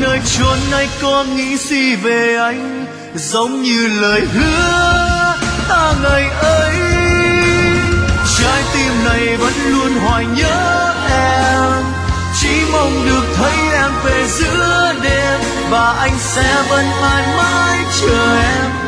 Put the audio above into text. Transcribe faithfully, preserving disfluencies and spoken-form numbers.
nơi chốn này có nghĩ gì về anh, giống như lời hứa ta ngày ấy. Trái tim này vẫn luôn hoài nhớ em, chỉ mong được thấy em về giữa đêm, và anh sẽ vẫn mãi mãi chờ em.